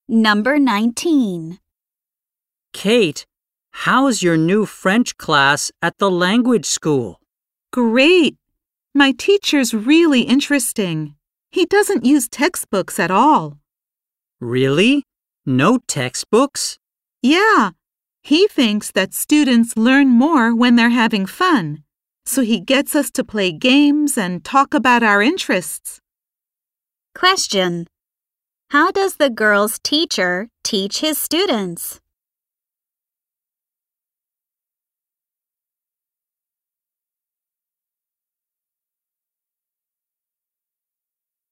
Number 19. Kate, how's your new French class at the language school? Great! My teacher's really interesting. He doesn't use textbooks at all. Really? No textbooks? Yeah, he thinks that students learn more when they're having fun, so he gets us to play games and talk about our interests. Question. How does the girl's teacher teach his students?